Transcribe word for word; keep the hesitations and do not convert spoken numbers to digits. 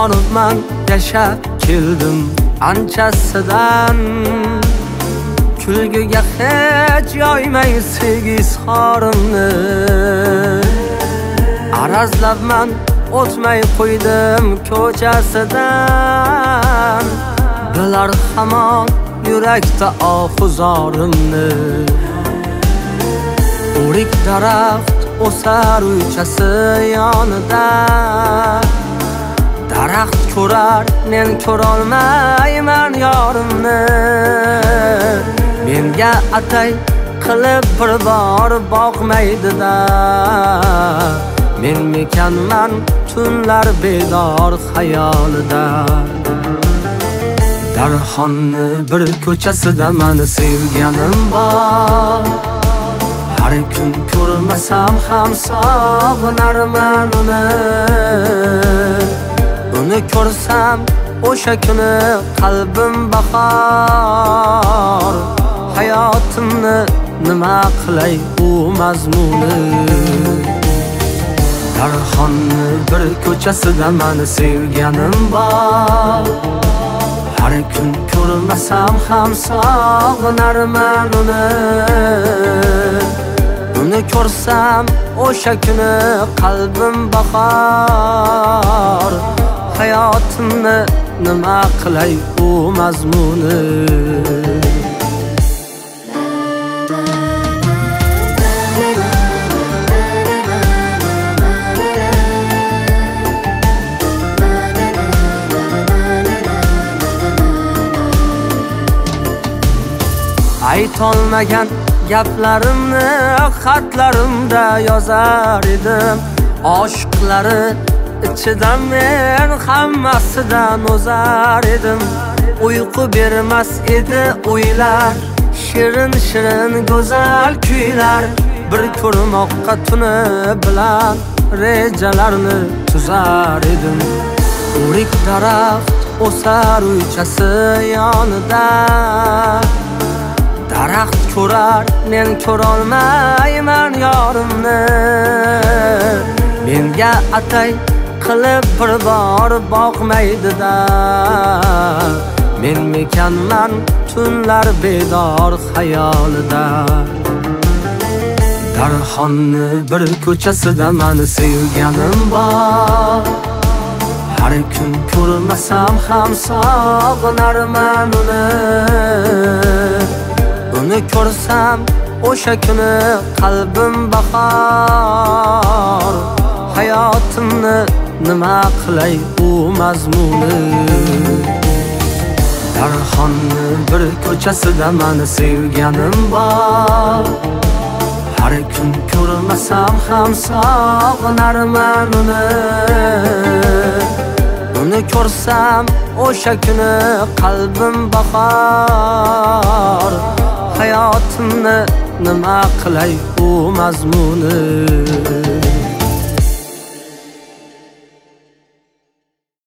Sog'inibman, yashab keldim anchasidan. Kulgiga hech yo'ymay sevgi izhorimni. Arazlabman, o'tmay qo'ydim ko'chasidan. Bilar hamon yurakda ohuzorimni. O'rik daraxt o'sar uychasi yonida. Daraxt ko'rar, men ko'rolmayman yorimni. Menga atay qilib bir bor boqmaydi-da. Men mekanman tunlar bedor xayolida. Darxonni bir ko'chasida meni sevganim bor. Har kun ko'rmasam ham sog'inarman uni. Uni ko'rsam o'sha kuni qalbim bahor. Hayotimni nima qilay u mazmuni. Darxonni bir ko'chasida meni sevganim bor. Har kun ko'rmasam ham sog'inarman uni. Uni ko'rsam o'sha kuni qalbim bahor. Hayotimni nima qilay u mazmuni. Aytolmagan gaplarimni xatlarimda yozar edim. Oshiqlari ichidan men hammasidan o'zar edim. Uyqu bermas edi o'ylar, shirin shirin go'zal kuylar. Bir ko'rmoqqa tuni bilan rejalarni tuzar edim. O'rik daraxt o'sar uychasi yonida. Daraxt ko'rar, men ko'rolmayman yorimni. Menga atay qilib bir bor boqmaydi-da. Men mekanman tunlar bedor xayolida. Darxonni bir ko'chasida meni sevganim bor. Har kun ko'rmasam ham sog'inarman uni. Uni ko'rsam o'sha kuni qalbim bahor. Hayotimni nima qilay u mazmuni. Darxonni bir ko'chasida meni sevganim bor. Har kun ko'rmasam ham sog'inarman uni. Uni ko'rsam o'sha kuni qalbim bahor. Hayotimni nima qilay u mazmuni.